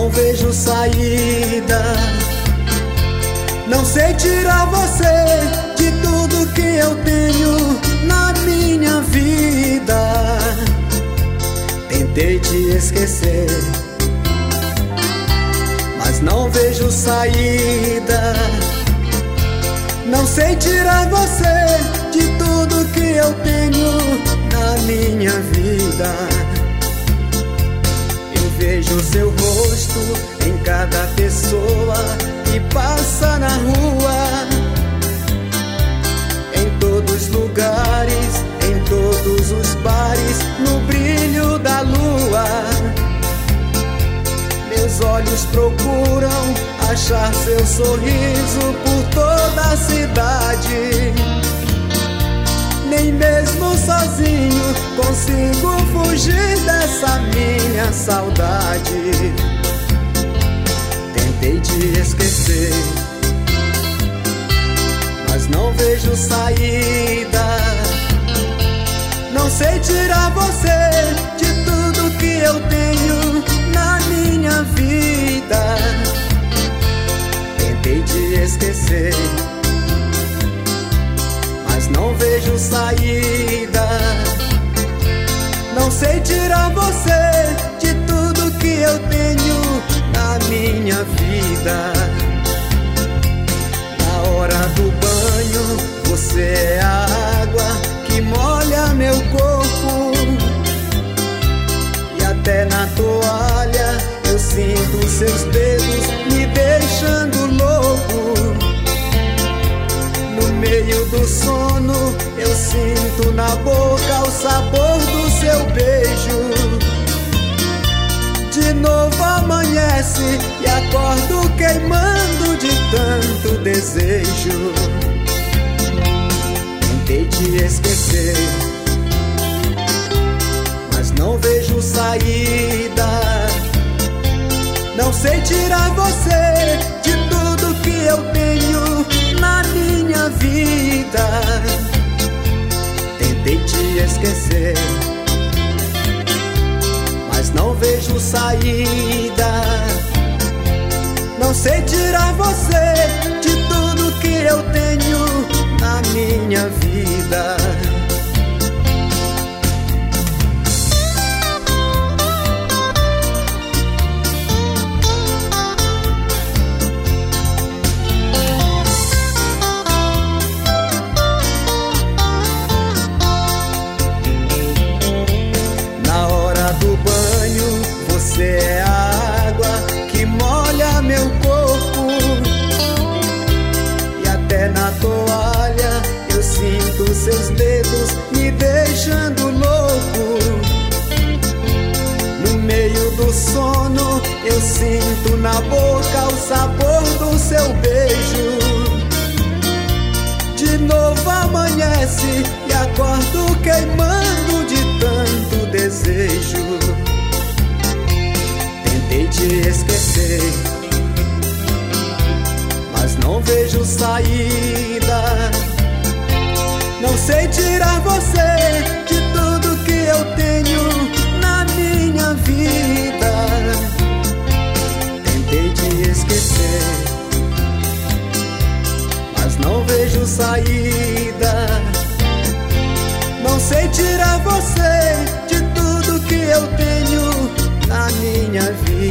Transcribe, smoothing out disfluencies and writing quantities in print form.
não vejo saída. Não sei tirar você de tudo que eu tenho na minha vida. Tentei te esquecer, mas não vejo saída. Não sei tirar você de tudo que eu tenho na minha vida. Eu vejo seu rosto em cada pessoa que passa na rua, em todos os lugares, em todos os bares, no brilho da lua. Meus olhos procuram achar seu sorriso por toda a cidade. Nem mesmo sozinho consigo fugir dessa minha saudade. Tentei te esquecer, mas não vejo saída. Não sei tirar você de tudo que eu tenho na minha vida. Tentei te esquecer, mas não vejo saída. Não sei tirar você de tudo que eu tenho na minha vida. Na hora do banho, você é a água que molha meu corpo. E até na toalha eu sinto seus dedos me deixando louco. No meio do sono eu sinto na boca o sabor do seu beijo. De novo amanhece e acordo queimando de tanto desejo. Tentei te esquecer, mas não vejo saída. Não sei tirar você de tudo que eu tenho na minha vida. Tentei te esquecer, mas não vejo saída. Não sei tirar você de tudo que eu tenho na minha vida. Você é a água que molha meu corpo. E até na toalha eu sinto seus dedos me deixando louco. No meio do sono eu sinto na boca o sabor do seu beijo. De novo amanhece e acordo queimando de tanto desejo. Tentei te esquecer, mas não vejo saída. Não sei tirar você de tudo que eu tenho na minha vida. Tentei te esquecer, mas não vejo saída. Não sei tirar você de tudo que eu tenho na minha vida.